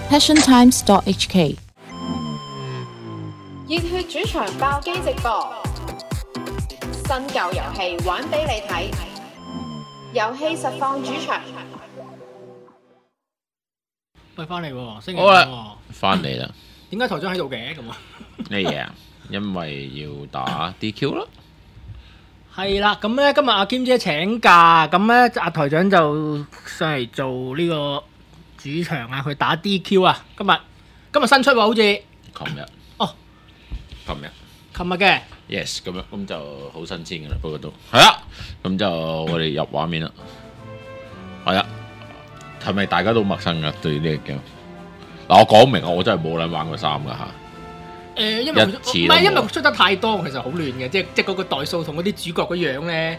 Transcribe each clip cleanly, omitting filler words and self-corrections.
passiontimes.hk。 熱血主場爆機直播，新舊遊戲玩俾你睇，遊戲實況主場。 喂，翻嚟喎，星期好五喎啦，翻嚟啦。 點解台長喺度嘅咁啊？ 咩嘢啊？因為要打 DQ 咯。 係啦，咁咧今日阿兼姐請假，咁咧阿台長就上嚟做呢個主場啊，佢打 DQ 啊，今日新出喎，好似琴日哦，琴日嘅。 yes 咁就好新鮮噶啦，不過都係啦。咁就我哋入畫面啦。係啊，係咪大家都陌生噶對呢個 game？嗱，我講明我真係冇撚玩過3噶嚇。 因為一次都冇因為出得太多，其實好亂嘅，即係嗰個代數同嗰啲主角個樣咧。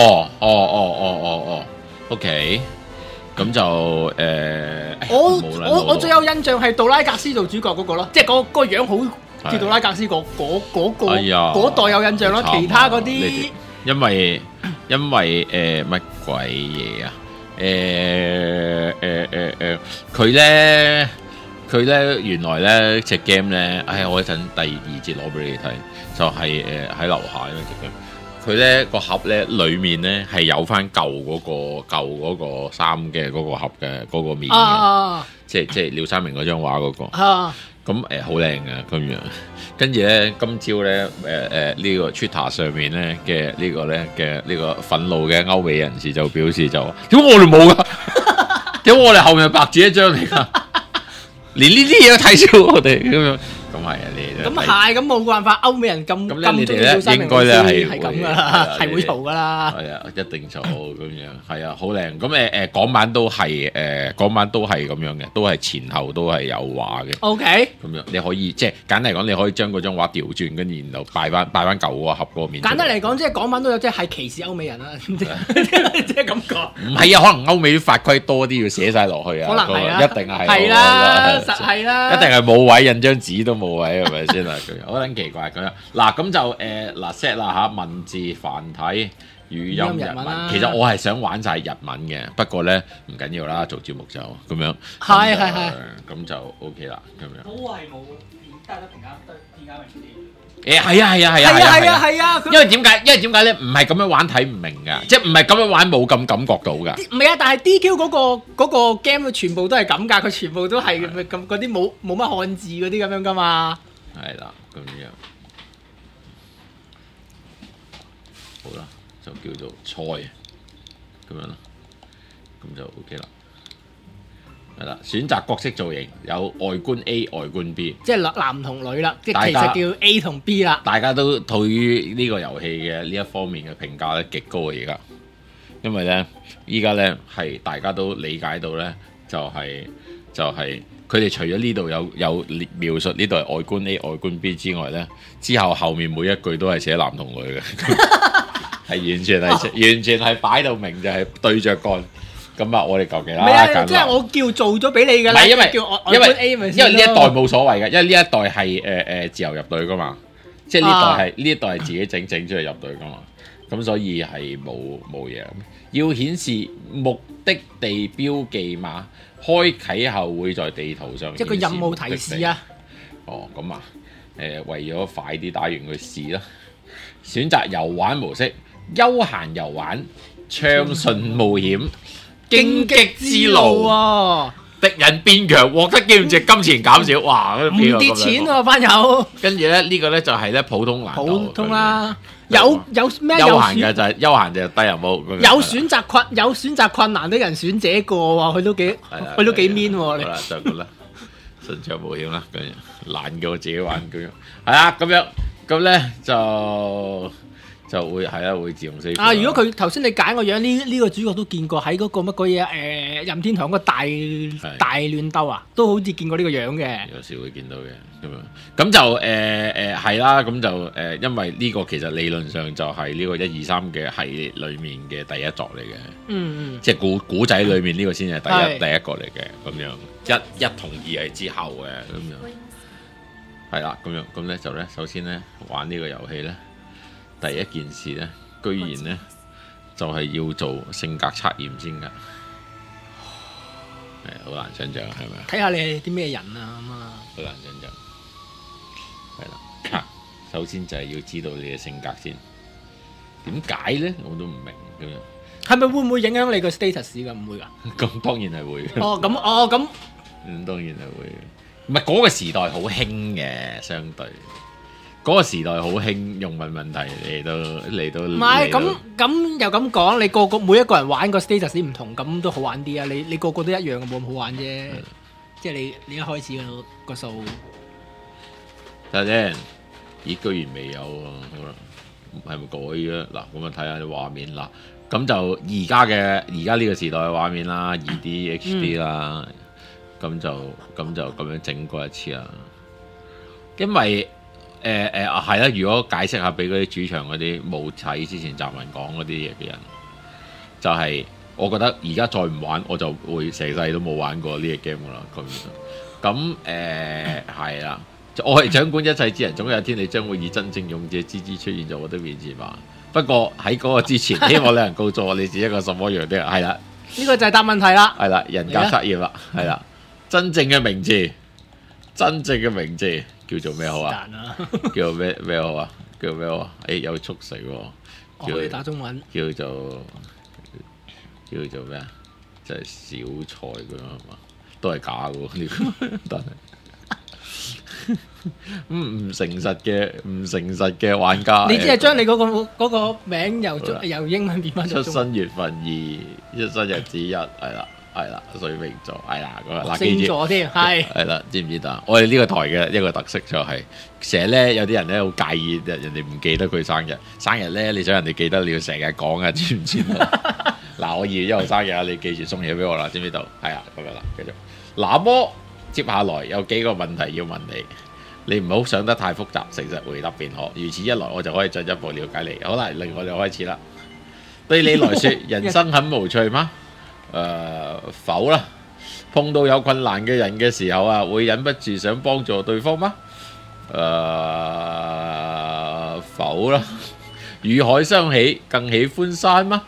OK，咁就我最有印象係杜拉格斯做主角嗰個咯，即係嗰個樣好似杜拉格斯嗰代有印象咯，其他嗰啲因為乜鬼嘢啊？佢咧原來咧隻 game 咧，我一陣第2節攞俾你睇，就係喺樓下呢隻 game。佢咧個盒咧裡面咧係有翻舊嗰個衫嘅嗰個盒嘅嗰個面嘅，即係廖山明嗰張畫嗰個。咁好靚嘅咁樣。跟住咧今朝咧呢個 Twitter 上面咧嘅呢個咧嘅呢個憤怒嘅歐美人士就表示就話：點解我哋冇㗎？點解我哋後面白紙一張嚟㗎？連呢啲嘢都睇少我哋咁樣，咁係啊，你咁係咁冇辦法，歐美人咁中意廖山明老師係咁噶啦，係會嘈噶啦。 係啊，一定嘈咁樣，係啊，好靚。咁港版都係咁樣嘅，都係前後都係有畫嘅。 OK， 咁樣你可以即係簡單嚟講，你可以將嗰張畫調轉，跟住然後擺翻舊嗰個盒嗰個面。簡單嚟講，即係港版都有，即係歧視歐美人啦，即係咁講。 唔係啊，可能歐美啲法規多啲，要寫晒落去啊。 可能係啊， 一定係。 係啦。係啦， 一定係冇位，印張紙都冇位，係咪先啊？好撚奇怪咁樣。嗱，咁就set 啦嚇，文字繁體語音日文。其實我係想玩晒日文嘅，不過咧唔緊要啦，做節目就咁樣。係，咁就 OK 啦，咁樣。 都係冇得評價明啲。 係啊！因為點解咧？唔係咁樣玩睇唔明㗎，即係唔係咁樣玩冇咁感覺到㗎。 唔係啊，但係 DQ 嗰個 game 全部都係咁㗎，佢全部都係咁嗰啲冇乜漢字嗰啲咁樣㗎嘛。 係啦，咁樣好啦，就叫做菜咁樣啦，咁就 OK 啦。係啦，選擇角色造型有外觀 A、外觀 B， 即係男同女啦，即係其實叫 A 同 B 啦。 大家都對於呢個遊戲嘅呢一方面嘅評價咧極高啊！而家，因為咧依家咧係大家都理解到咧，就係佢哋除咗呢度有描述呢度係外觀 A、外觀 B 之外咧，之後面每一句都係寫男同女嘅，係完全係擺到明就係對着幹。咁啊，我哋求其啦。 唔係啊，即係我叫做咗俾你㗎啦。 因為叫外觀 A 咪先咯。 因為呢一代冇所謂嘅，因為呢一代係自由入隊㗎嘛，即係呢一代係自己整出嚟入隊㗎嘛，咁所以係冇嘢。要顯示目的地標記碼，開啟後會在地圖上顯示。 即係個任務提示啊。 哦，咁啊，為咗快啲打完佢試啦，選擇遊玩模式，休閒遊玩，暢順冒險。荊棘之路啊！敵人變強，獲得經驗值、金錢減少，哇！ 唔跌錢喎，班友。 跟住咧，呢個咧就係咧普通難度。 普通啦，有咩？ 休閒嘅就係休閒就低任務。 有選擇困難的人選這個喎，佢都幾 mean 喎。 好啦，就咁啦，順暢冒險啦，跟住難嘅我自己玩咁樣。係啊，咁樣咁咧就會係啦，會自動 save。 如果佢頭先你揀個樣，呢個主角都見過喺嗰個乜鬼嘢任天堂個大亂鬥啊，都好似見過呢個樣嘅。 有時會見到嘅咁樣，咁就係啦，咁就因為呢個其實理論上就係呢個1、2、3嘅系列裡面嘅第一作嚟嘅。即係古仔裡面呢個先係第一個嚟嘅，咁樣一同2係之後嘅咁樣。係啦，咁樣咁咧就咧，首先咧玩呢個遊戲咧。第一件事咧，居然咧就係要做性格測驗先㗎， 好難想像係咪？ 睇下你係啲咩人啊咁啊。 好難想像，係啦。首先就係要知道你嘅性格先。點解咧？我都唔明咁樣。 係咪會唔會影響你個 status 㗎？唔會㗎。 咁當然係會。 咁。 當然係會。唔係嗰個時代好興嘅，相對嗰個時代好興用問題嚟到。唔係咁又咁講，你個每一個人玩個 status 唔同，咁都好玩啲啊！你個個都一樣嘅，冇咁好玩啫。即係你一開始個數。 睇下先，咦？居然未有喎，好啦，係咪改嘅？嗱，咁啊睇下啲畫面啦。咁就而家呢個時代嘅畫面啦，2D HD 啦。咁就咁樣整過一次啦，因為係啦，如果解釋下俾嗰啲主場嗰啲冇睇之前集文講嗰啲嘢嘅人，就係、我覺得而家再唔玩，我就會成世都冇玩過呢個 game 噶啦。咁係啦，我係掌管一切之人，總有一天你將會以真正勇者之姿出現在我的面前吧。不過喺嗰個之前，希望你能告訴我你是一個什麼樣的人。係啦， 呢個就係答問題啦。 係啦，人格測驗啦，係啦。真正嘅名字叫做咩好啊？叫咩好啊？叫咩好啊？有速食喎， 可以打中文。 叫做咩啊？就係小菜咁樣係嘛？都係假嘅喎呢個，但係唔誠實嘅玩家。 你只係將你嗰個名由英文變翻出生月份2，出生日子1，係啦，水瓶座係啦，嗱星座添，係啦，知唔知道？我哋呢個台嘅一個特色就係成日咧，有啲人咧好介意人哋唔記得佢生日咧，你想人哋記得，你要成日講啊，知唔知道？嗱，我2月1號生日啊，你記住送嘢俾我啦，知唔知道？係啊，咁樣啦，繼續。那麼接下來有幾個問題要問你唔好想得太複雜，誠實回答便可。如此一來，我就可以進一步了解你。好啦，令我就開始啦。對你來說，人生很無趣嗎？否啦。碰到有困難嘅人嘅時候啊，會忍不住想幫助對方嗎？否啦。與海相喜，更喜歡山嗎？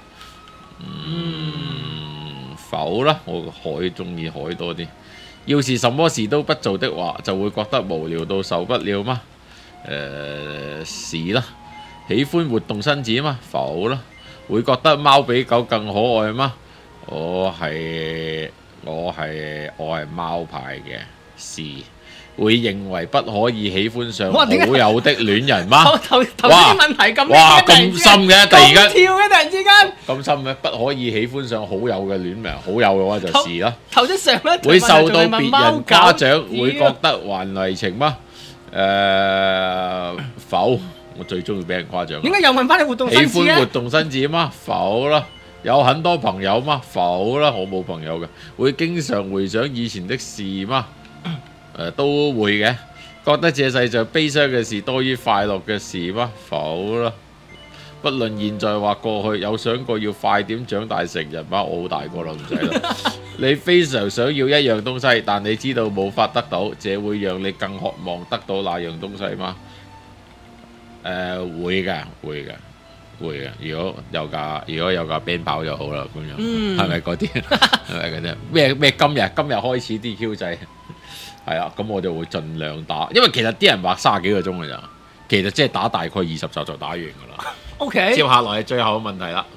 否啦，我中意海多啲。要是什麼事都不做的話，就會覺得無聊到受不了嗎？是啦。喜歡活動身子嗎？否啦。會覺得貓比狗更可愛嗎？我係貓派嘅。是。會認為不可以喜歡上好友的戀人嗎？ 頭先啲問題咁哇咁深嘅，突然間跳嘅，突然之間咁深嘅，不可以喜歡上好友嘅戀人，好友嘅話就是啦。 頭先上一會受到別人誇獎，會覺得還為情嗎？否，我最中意俾人誇獎。 點解又問翻你活動身子咧？ 喜歡活動身子嗎？否啦。有很多朋友嗎？否啦，我冇朋友嘅。會經常回想以前的事嗎？都會嘅。覺得這世上悲傷嘅事多於快樂嘅事嗎？否啦。不論現在或過去，有想過要快點長大成人嗎？我好大個啦，唔使啦。你非常想要一樣東西，但你知道冇法得到，這會讓你更渴望得到那樣東西嗎？會嘅。如果有架鞭炮就好啦，咁樣係咪嗰啲？係咪嗰啲？咩今日開始 DQ 制？係啊，咁我就會盡量打，因為其實啲人話30幾個鐘㗎咋，其實即係打大概20集就打完㗎啦。OK， 接下來係最後嘅問題啦。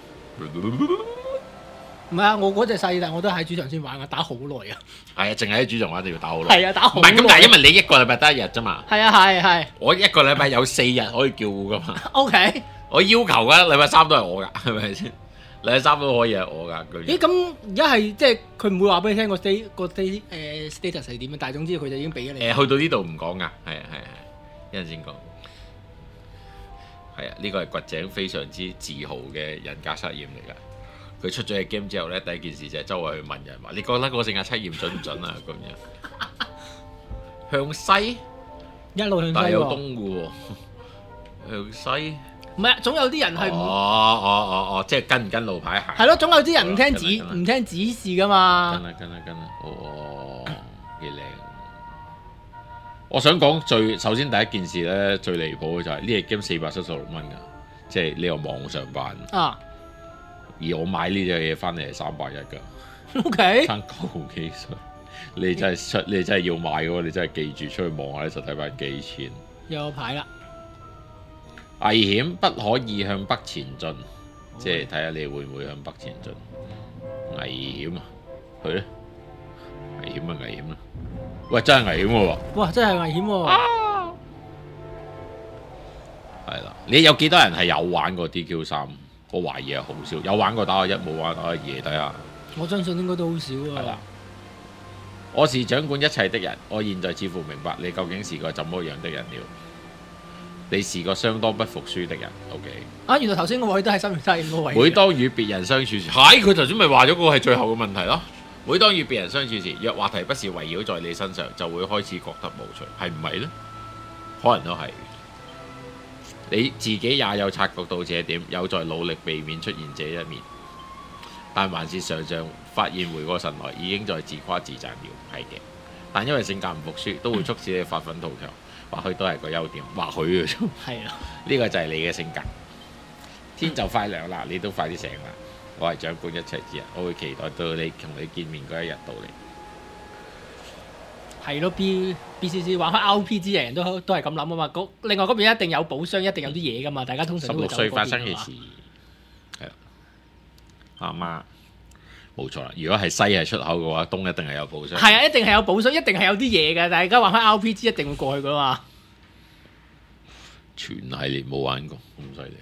唔係啊，我嗰隻細，但我都喺主場先玩啊，打好耐啊。 係啊，淨係喺主場玩就要打好耐。 係啊，打好耐。 唔係咁，但係因為你一個禮拜得1日啫嘛。 係啊，係。我一個禮拜有4日可以叫㗎嘛。 OK， 我要求㗎，禮拜3都係我㗎，係咪先？禮拜3都可以係我㗎。 咦，咁而家係即係佢唔會話俾你聽個 status 係點啊？但係總之佢就已經俾咗你。 去到呢度唔講㗎，係，一陣先講。係啊，呢個係掘井非常之自豪嘅人格測驗嚟㗎。佢出咗嘅 game 之後咧，第一件事就係周圍去問人話：你覺得個性格測驗準唔準啊？咁樣向西， 一路向西喎， 但係有東嘅喎，向西。 唔係，總有啲人係即係跟唔跟路牌行？ 係咯，總有啲人唔聽指示㗎嘛。 跟啦，幾靚！我想講首先第一件事咧，最離譜嘅就係呢個 game476蚊㗎，即係呢個網上版。而我買呢隻嘢翻嚟係310㗎。 OK， 爭9幾歲，你真係要買嘅喎，你真係記住出去望下啲實體牌幾錢。 有牌啦， 危險，不可以向北前進，即係睇下你會唔會向北前進。危險啊，去咧，危險啊，危險啊！喂，真係危險喎！ 哇，真係危險喎！ 係啦，你有幾多人係有玩過 DQ3？我懷疑係好少，有玩過打個1，冇玩打個2，睇下。 我相信應該都好少係啦啊。 我是掌管一切的人，我現在似乎明白你究竟是個怎麼樣的人了。你是個相當不服輸的人。OK。 啊，原來頭先個位都係3月35個位。 每當與別人相處時，係佢頭先咪話咗嗰個係最後嘅問題咯。每當與別人相處時，若話題不是圍繞在你身上，就會開始覺得無趣，係唔係呢？可能都係。你自己也有察覺到這點，有在努力避免出現這一面，但還是常常發現回過神來已經在自誇自讚了。係嘅，但因為性格唔服輸，都會促使你發奮圖強，或許都係個優點，或許嘅啫。 係啊， 呢個就係你嘅性格。天就快亮啦，你都快啲醒啦！我係掌管一切之人，我會期待到你同你見面嗰一日到嚟。 係咯，BCC 玩開 RPG 嘅人都係咁諗啊嘛。另外嗰邊一定有寶箱，一定有啲嘢噶嘛。大家通常都會 16歲發生嘅嘅事，係啦，啱啱冇錯啦。如果係西係出口嘅話，東一定係有寶箱。 係啊，一定係有寶箱，一定係有啲嘢嘅。大家玩開 RPG 一定會過去噶嘛。 全系列冇玩過，咁犀利。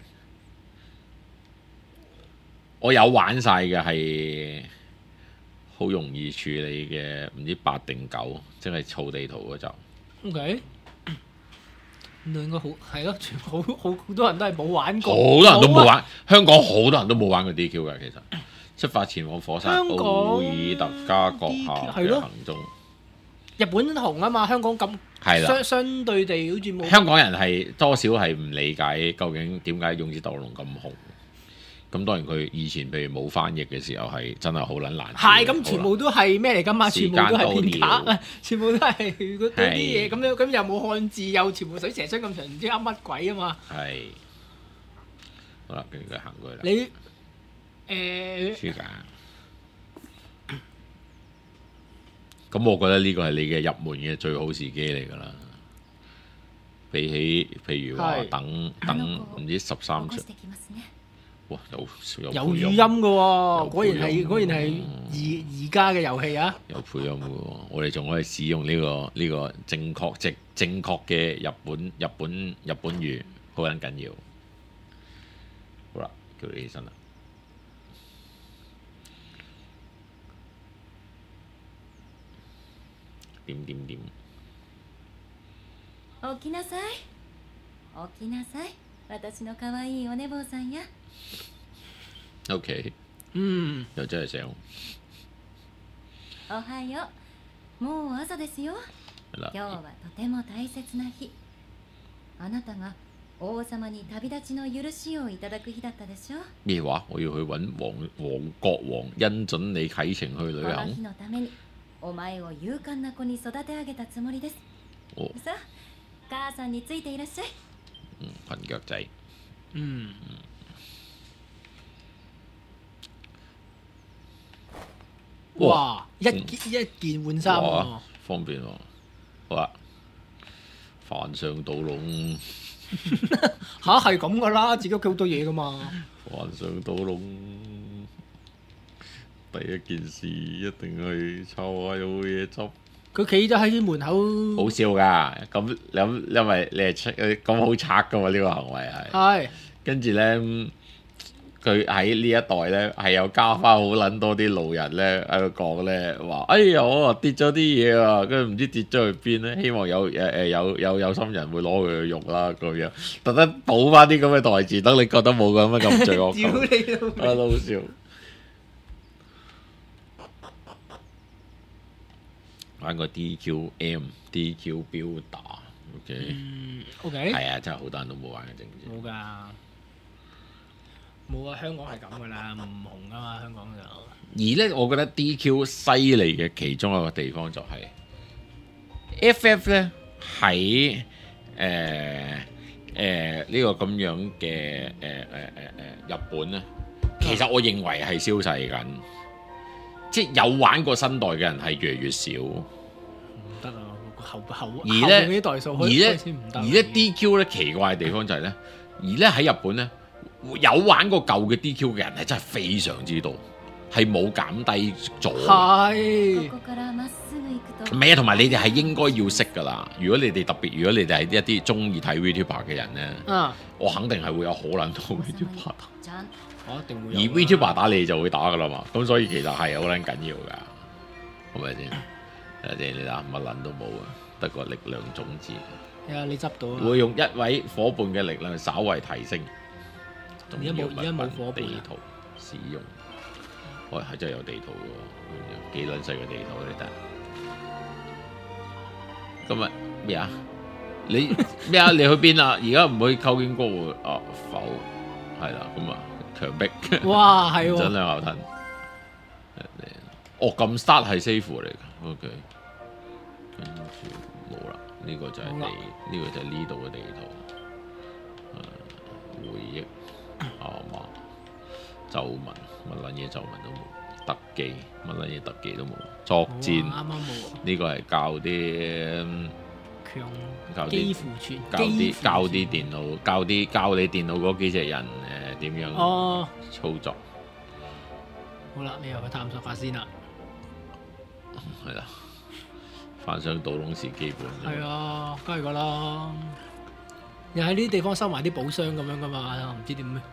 我有玩晒嘅係好容易處理嘅，唔知8定9，即係草地圖嗰集。 OK，咁應該好係咯，全好多人都係冇玩過， 好多人都冇玩，香港好多人都冇玩過 DQ 嘅。其實出發前往火山香港奧爾特加閣下嘅行蹤， 日本紅啊嘛，香港咁係啦。 相對地好似冇。 香港人係多少係唔理解究竟點解勇者鬥龍咁紅。咁當然佢以前譬如冇翻譯嘅時候係真係好撚難。 係咁，全部都係咩嚟㗎嘛？全部都係片卡啊！ 全部都係嗰啲嘢咁樣，咁又冇漢字，又全部水蛇春咁長，唔知噏乜鬼啊嘛！ 係。好啦，跟住佢行過去啦。 你輸㗎。咁我覺得呢個係你嘅入門嘅最好時機嚟㗎啦。比起譬如話等唔知13場。哇！有語音嘅喎，果然係而家嘅遊戲啊！ 有配音嘅喎，我哋仲可以使用呢個正確嘅日本語，好撚緊要。好啦，叫你起身啦。點。 起きなさい。起きなさい。私の可愛いお寝坊さん呀。 OK， 又真係醒。 おはよう。もう朝ですよ。今日はとても大切な日。あなたが王様に旅立ちの許しをいただく日だったでしょ。 咩話？我要去揾國王恩准你啟程去旅この行。 日のためにお前を勇敢な子に育て上げたつもりです。さあ、母さんについていらっしゃい。 裙腳仔。 哇！一件換衫喎， 方便喎。好啦，帆上島籠。 吓係咁噶啦，自己屋企好多嘢噶嘛。 帆上島籠，第一件事一定係湊下有冇嘢執。 佢企咗喺門口， 好笑㗎。咁因為你係咁好賊㗎嘛？呢個行為係。跟住咧，佢喺呢一代咧係有加翻好撚多啲路人咧喺度講咧話，哎呀我跌咗啲嘢啊，跟住唔知跌咗去邊咧，希望有心人會攞佢去用啦咁樣，特登補翻啲咁嘅台詞，等你覺得冇咁罪惡感。 屌你老味！ 啊，好笑。玩個 DQ 標打 ，OK， 係啊，真係好多人都冇玩嘅，正唔正？ 冇㗎。冇啊！香港係咁噶啦，唔紅噶嘛，香港就。 而咧，我覺得 DQ 犀利嘅其中一個地方就係 FF 咧喺呢個咁樣嘅日本咧，其實我認為係消逝緊。 即係有玩過新代嘅人係越嚟越少。 唔得啊！後而咧啲代數而咧先唔得。 而咧 DQ 咧奇怪嘅地方就係咧，而咧喺日本咧有玩過舊嘅 DQ 嘅人係真係非常之多，係冇減低咗。 係唔係啊，同埋你哋係應該要識㗎啦。如果你哋係一啲中意睇 VTuber 嘅人咧，我肯定係會有好撚多 VTuber 打。 我一定會。 而 VTuber 打你就會打㗎啦嘛，咁所以其實係好撚緊要㗎，係咪先？你打乜撚都冇啊，得個力量種子。 係啊，你執到啊！ 會用一位伙伴嘅力量稍為提升。 而家冇伙伴。 地圖使用，喂係真係有地圖喎，幾撚細個地圖你睇。今日咩啊？你咩啊？你去邊啊？而家唔可以溝經過喎。哦，否係啦，咁啊強迫。 哇，係喎！ 真兩牛騰。哦，咁 start 係 save 嚟㗎。OK， 跟住冇啦。呢個就係呢個就係呢度嘅地圖。回憶嘛，皺紋乜撚嘢皺紋都冇，特技乜撚嘢特技都冇，作戰啱啱冇。 呢個係教啲教啲電腦，教你電腦嗰幾隻人點樣操作。 好啦，你又去探索下先啦。 係啦，翻上島窿時基本。 係啊，梗係噶啦。又喺呢啲地方收埋啲寶箱咁樣噶嘛，唔知點咩？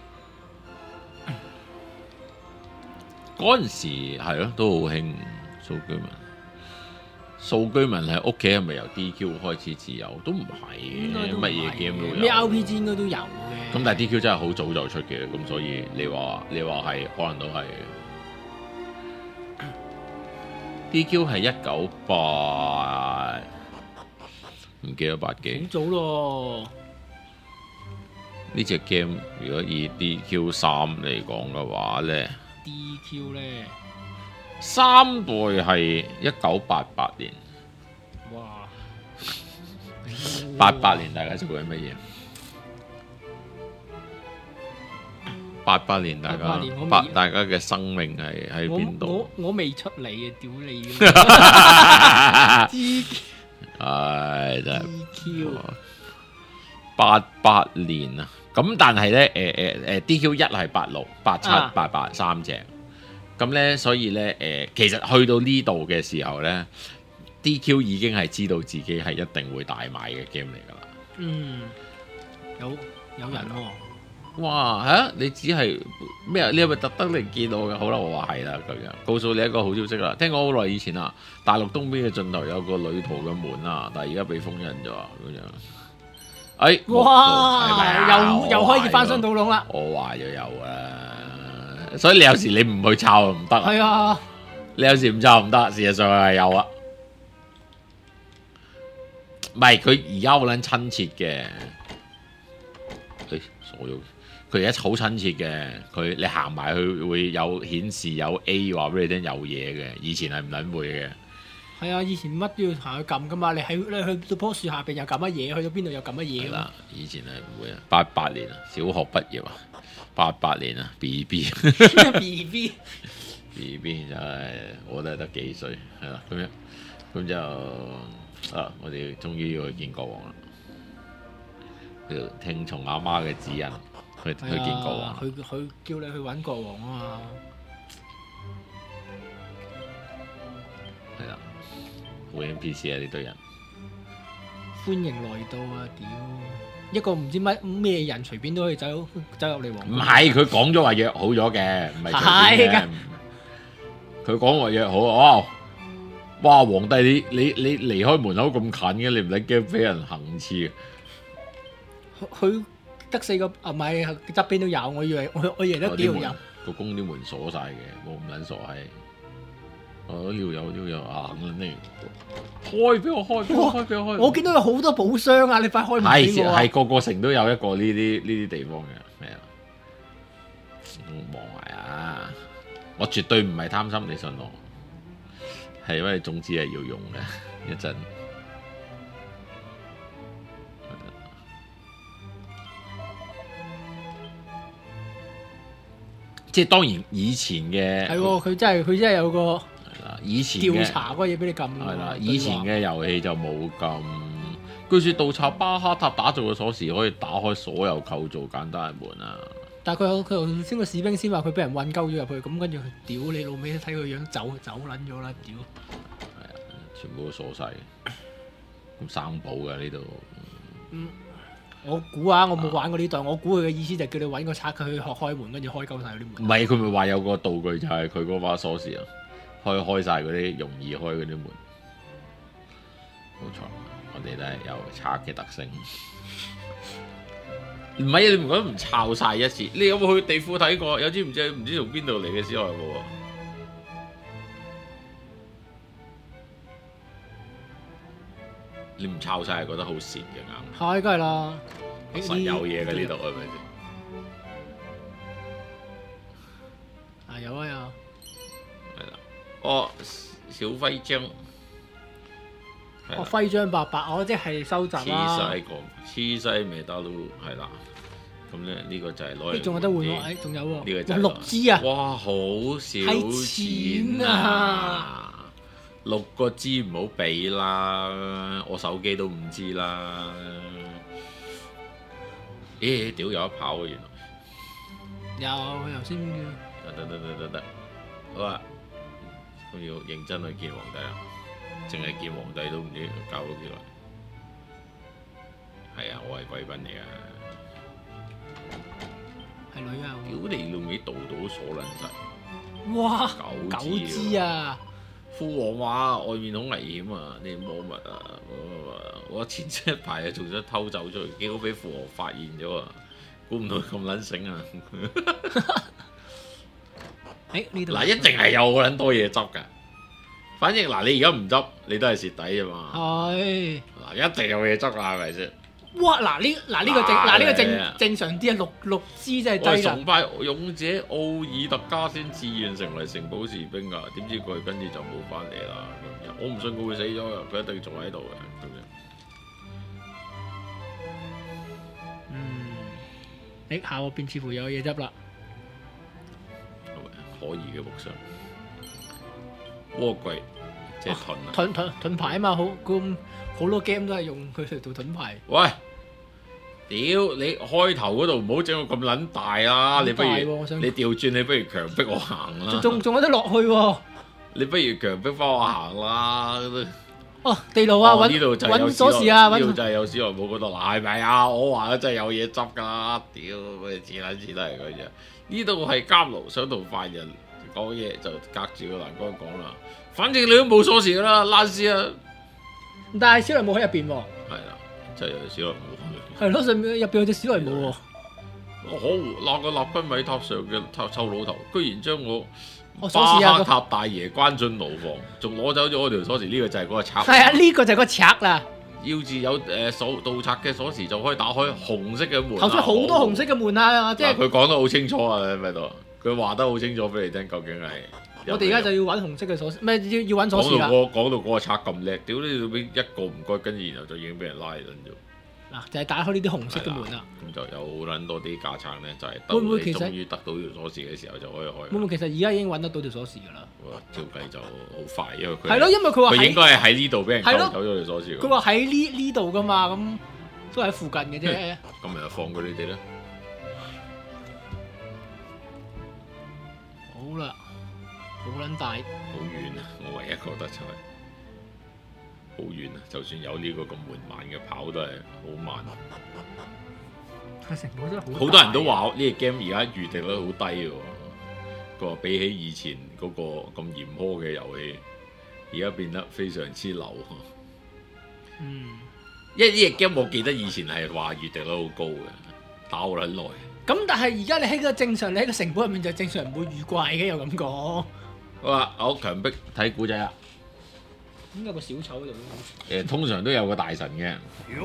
嗰陣時係咯，都好興數據文。數據文喺屋企係咪由 DQ 開始自有？都唔係嘅，乜嘢 game 都有。 咩 RPG 應該都有嘅。 咁但係 DQ 真係好早就出嘅，咁所以你話係可能都係。DQ 係1988，唔記得8幾。 好早咯！ 呢隻 game 如果以 DQ3嚟講嘅話咧 ，DQ 咧 3代係1988年。 哇 ！88年大家做緊乜嘢？88年大家嘅生命係喺邊度？ 我未出嚟啊！屌你唉，真係88年啊！咁但係咧DQ 1係86、87、88三隻，咁咧所以咧其實去到呢度嘅時候咧 ，DQ 已經係知道自己係一定會大賣嘅 game 嚟㗎啦。 嗯，有人喎。 哇嚇！你只係咩啊？你係咪特登嚟見到嘅？好啦，我話係啦，咁樣告訴你一個好消息啦。聽講好耐以前啊，大陸東邊嘅盡頭有個旅途嘅門啊，但係而家被封印咗咁樣。哎， 哇！又開始翻新島窿啦！ 我話咗有啦，所以你有時你唔去抄就唔得。 係啊， 你有時唔抄唔得，事實上係有啊。唔係佢而家好撚親切嘅，傻咗。佢而家好親切嘅，你行埋去會有顯示有 A 話俾你聽有嘢嘅，以前係唔撚會嘅。 係啊，以前乜都要行去撳噶嘛，你去到棵樹下邊又撳乜嘢，去到邊度又撳乜嘢。係啦， 以前係唔會啊。88年啊，小學畢業啊，88年啊 ，BB 就係我都係得幾歲，係啦，咁就我哋終於要去見國王啦，要聽從阿媽嘅指引。去見國王， 佢叫你去揾國王啊嘛， 係啦，好 NPC 啊呢堆人， 歡迎來到啊！屌，一個唔知咩人隨便都可以走入嚟皇宮。 唔係佢講咗話約好咗嘅，唔係隨便嘅。佢講話約好，哇！皇帝你離開門口咁近嘅，你唔使驚俾人行刺？ 佢得4個唔係側邊都有，我以為得幾條有。 個宮啲門鎖晒嘅，冇咁撚傻閪。呢度有啊！你開俾我開！ 我見到有好多寶箱啊！你快開門俾我啊！ 係個城都有一個呢啲地方嘅，咩啊？望埋啊！我絕對唔係貪心，你信我。係因為總之係要用嘅一陣。即即係當然以前嘅係喎，佢真係有個係啦，以前嘅調查嗰個嘢俾你撳。 係啦，以前嘅遊戲就冇咁。據説盜賊巴哈塔打造嘅鎖匙可以打開所有構造簡單嘅門啊！ 但係佢頭先個士兵先話佢俾人韞鳩咗入去，咁跟住佢屌你老味，睇佢樣走撚咗啦，屌！ 係啊，全部都鎖晒，咁生寶嘅呢度。 我估啊，我冇玩過呢代，我估佢嘅意思就係叫你揾個賊佢去學開門，跟住開鳩晒嗰啲門。 唔係，佢咪話有個道具就係佢嗰把鎖匙啊，開晒嗰啲容易開嗰啲門。冇錯，我哋都係有賊嘅特性。唔係啊，你唔覺得唔抄晒一次？你有冇去地庫睇過？有知唔知從邊度嚟嘅史萊姆啊？你唔抄晒係覺得好賤嘅硬。 係，梗係啦。 實有嘢嘅呢度係咪先？ 有啊有。 係啦，哦，小徽章。 徽章伯伯，即係收集啦。 黐西咩得咯，係啦。咁咧呢個就係攞嚟。 仲有得換喎，仲有喎。 呢個就係 6支啊！ 哇，好少錢啊！6個支唔好俾啦，我手機都唔知啦。咦？屌有得跑啊！原來有，佢頭先得，好啊！咁要認真去見皇帝啦。淨係見皇帝都唔知搞咗幾耐。係啊，我係貴賓嚟噶。係女啊！屌你老味，度到鎖撚晒。哇！9支啊！父皇話外面好危險啊，你唔好密啊！我前一排啊，仲想偷走出去，結果俾父皇發現咗啊！估唔到咁撚醒啊！ 呢度嗱，一定係有好撚多嘢執㗎。反正嗱，你而家唔執，你都係蝕底啊嘛。係。嗱，一定有嘢執啦，係咪先？哇！ 呢個正常啲啊，六支真係低㗎。 崇拜勇者奧爾特加先自願成為城堡士兵㗎，點知佢跟住就冇翻嚟啦。咁樣我唔信佢會死咗㗎，佢一定仲喺度嘅。咁樣。下個邊似乎有嘢執啦。 可疑嘅木箱。蝸龜即係盾啊！ 盾牌啊嘛，好多 game 都係用佢嚟做盾牌。 喂，屌你開頭嗰度唔好整到咁撚大啦！你不如你調轉，你不如強迫我行啦。 仲有得落去喎！ 你不如強迫翻我行啦！ 哦，地牢啊， 揾鎖匙啊， 呢度就係有史萊姆嗰度，係咪啊？我話真係有嘢執㗎，屌你似撚似都係佢啫！呢度係監牢，想同犯人講嘢就隔住個欄杆講啦。反正你都冇鎖匙㗎啦，拉屎啊！ 但係史萊姆喺入邊喎。 係啦，真係有史萊姆。 係咯，上面入邊有隻史萊姆喎。 可惡！那個納賓米塔上嘅臭老頭，居然將我巴哈塔大爺關進牢房，仲攞走咗我條鎖匙。呢個就係嗰個賊。 係啊，呢個就係個賊啦。 要是有盜賊嘅鎖匙，就可以打開紅色嘅門。 頭先好多紅色嘅門啊！即係佢講得好清楚啊！喺咪度？佢話得好清楚俾你聽，究竟係。 我哋而家就要揾紅色嘅鎖匙，咩要揾鎖匙啦？ 講到嗰個賊咁叻，屌你老味一個唔該，跟住然後就已經俾人拉撚咗。 嗱，就係打開呢啲紅色嘅門啦。 咁就有好撚多啲架撐咧，就係會唔會其實終於得到條鎖匙嘅時候就可以開？ 會唔會其實而家已經揾得到條鎖匙㗎啦？ 照計就好快，因為佢係咯，因為佢話佢應該係喺呢度俾人偷走咗條鎖匙。 佢話喺呢度㗎嘛，咁都喺附近嘅啫。 咁咪就放過你哋啦。 好啦。好撚大，好遠啊！我唯一覺得就係好遠啊！就算有呢個咁緩慢嘅跑，都係好慢。 成本真係好多人都話呢個 game 而家預定率好低喎。佢話比起以前嗰個咁嚴苛嘅遊戲，而家變得非常之流。因為呢個 game 我記得以前係話預定率好高嘅，打好撚耐。 咁但係而家你喺個正常，你喺個城堡入面就正常唔會遇怪嘅，又咁講。 好啊，我強迫睇古仔啊！ 點解有個小丑喺度？ 通常都有個大神嘅。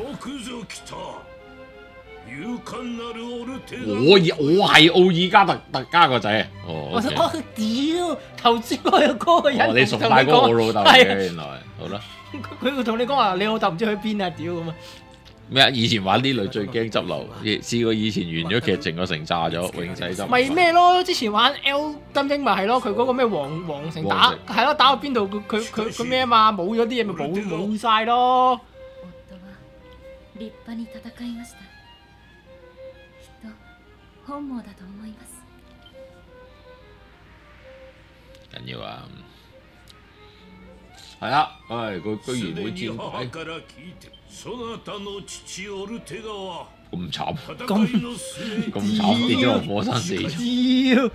我係奧爾加特加個仔啊！ 我屌，頭先嗰個人， 你崇拜過我老豆嘅原來，好啦。 佢會同你講話，你老豆唔知去邊啊！屌咁啊！ 咩啊？以前玩呢類最驚執流，試過以前完咗劇情個城炸咗，永世執。 咪咩咯？之前玩 L 金兵咪係咯，佢嗰個咩皇城打係咯，打到邊度佢咩啊嘛，冇咗啲嘢咪冇晒咯。 立派に戦いました。きっと本望だと思います。 緊要啊！係啊，佢居然會戰鬼，咁慘，咁慘跌咗落火山死咗。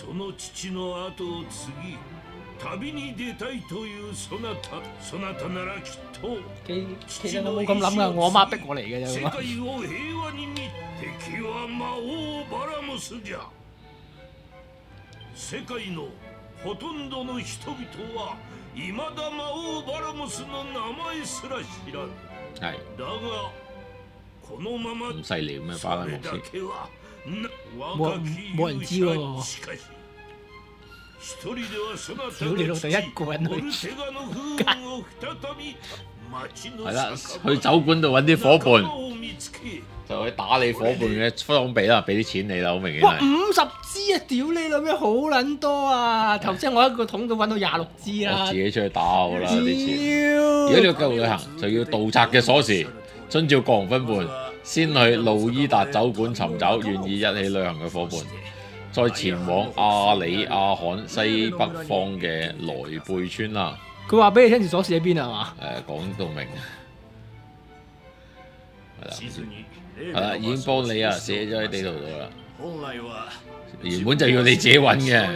其實我冇咁諗噶，我媽逼我嚟嘅啫。 ほとんどの人々は未だ魔王バラモスの名前すら知らぬ。 係。 だがこのまま咁犀利咩？巴拉莫斯冇人知喎。屌你老豆一個人去係啦，去酒館度揾啲伙伴，就去打你伙伴嘅裝備啦，俾啲錢你啦，好明顯係。 哇！50支啊！屌你老味，好撚多啊！頭先我一個桶度揾到26支啦。 我自己出去打好啦啲錢。如果你要繼續旅行，就要盜賊嘅鎖匙，遵照國王分判，先去路伊達酒館尋找願意一起旅行嘅伙伴，再前往阿里亞罕西北方嘅萊貝村啦。 佢話俾你聽條鎖匙喺邊啊嘛？ 講到明，係啦，已經幫你寫咗喺地圖度啦。原本就要你自己揾嘅，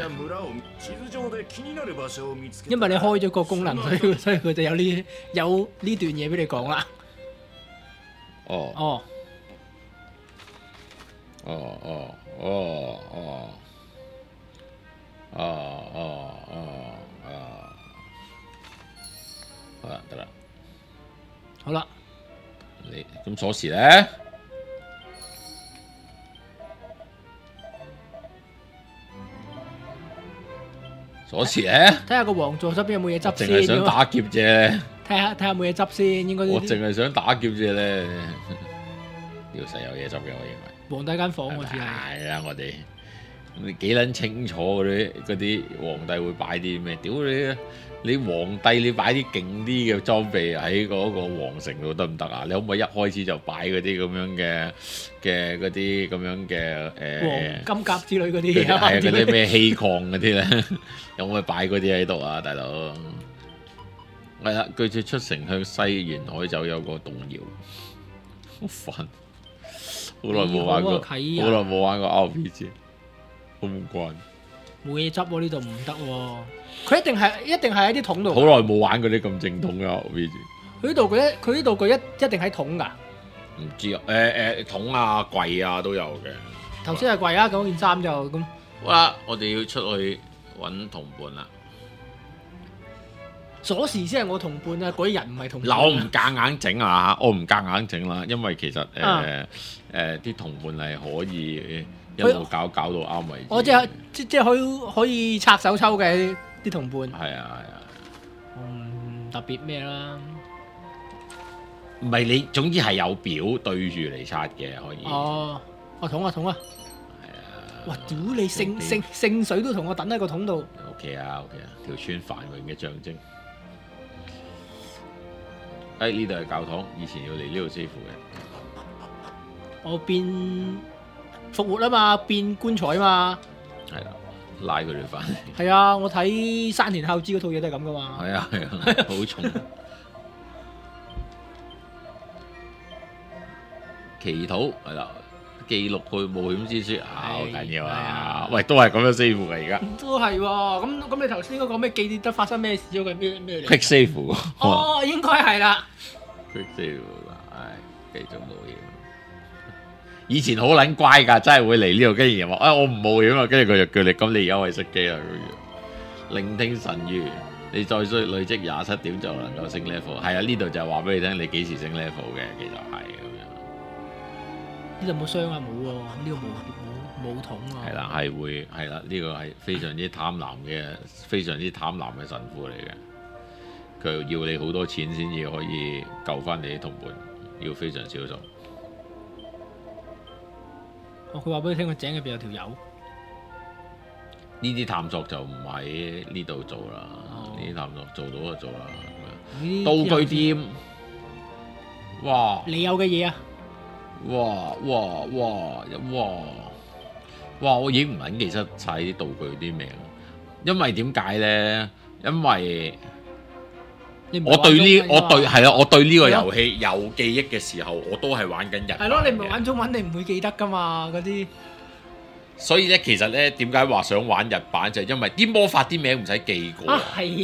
因為你開咗個功能，所以佢就有呢段嘢俾你講啦。 哦。好啦，得啦。 好啦， 你咁鎖匙咧？鎖匙咧？ 睇下個王座側邊有冇嘢執先。 淨係想打劫啫。 睇下有冇嘢執先，應該。 我淨係想打劫啫咧。要實有嘢執嘅，我認為。 皇帝間房我知係。 係啦，我哋你幾撚清楚嗰啲皇帝會擺啲咩？屌你皇帝你擺啲勁啲嘅裝備喺嗰個皇城度得唔得啊？你可唔可以一開始就擺嗰啲咁樣嘅嗰啲咁樣嘅黃金甲之類嗰啲嘢？ 係啊，嗰啲咩氣礦嗰啲咧，有冇擺嗰啲喺度啊，大佬？係啦，據說出城向西沿海走有個動搖，好煩，好耐冇玩過，好耐冇玩過 RPG， 好唔慣。 冇嘢執喎，呢度唔得喎。佢一定係喺啲桶度。 好耐冇玩嗰啲咁正統嘅 RPG。 佢呢度佢一定喺桶㗎。 唔知啊，桶啊櫃啊都有嘅。 頭先係櫃啊，嗰件衫就咁。 好啦，我哋要出去揾同伴啦。 鎖匙先係我同伴啊，嗰啲人唔係同伴。 嗱，我唔夾硬整啊，我唔夾硬整啦，因為其實啲同伴係可以一路搞到啱為止。 我即係可以拆手抽嘅啲同伴。 係啊。 特別咩啦？ 唔係你，總之係有表對住嚟刷嘅可以。 桶啊！係啊！哇！屌你聖水都同我等喺個桶度。 OK 啊，條村繁榮嘅象徵。呢度係教堂，以前要嚟呢度師傅嘅。 我變復活啊嘛，變棺材啊嘛。 係啦，拉佢哋翻嚟。 係啊，我睇山田孝之嗰套嘢都係咁噶嘛。 係啊，好重。祈禱係啦，記錄佢冒險之書好緊要啊！喂，都係咁樣師傅嘅而家。 都係喎，咁你頭先嗰個咩記得發生咩事咗嘅咩嚟 ？Quick save 哦，應該係啦。 Quick save 繼續冒險。以前好撚乖㗎，真係會嚟呢度，跟住又話我唔冒險啊，跟住佢就叫你咁，你而家可以熄機啦咁樣。聆聽神諭，你再需累積27點就能夠升 level。係啊，呢度就係話俾你聽，你幾時升 level 嘅，其實係咁樣。 呢度冇傷啊，冇喎，呢度冇桶啊。 係啦，係會係啦，呢個係非常之貪婪嘅神父嚟嘅。佢要你好多錢先至可以救翻你啲同伴。 要非常小心。 佢話俾你聽，個井入邊有條友。 呢啲探索就唔喺呢度做啦，呢啲探索做到就做啦。道具店，哇！ 你有嘅嘢啊！ 哇！我已經唔撚記得晒啲道具啲名，因為點解咧？因為我對呢個遊戲有記憶嘅時候，我都係玩緊日版嘅。 係咯，你唔係玩中文，你唔會記得噶嘛嗰啲。 所以咧，其實咧，點解話想玩日版就係因為啲魔法啲名唔使記過。 係，一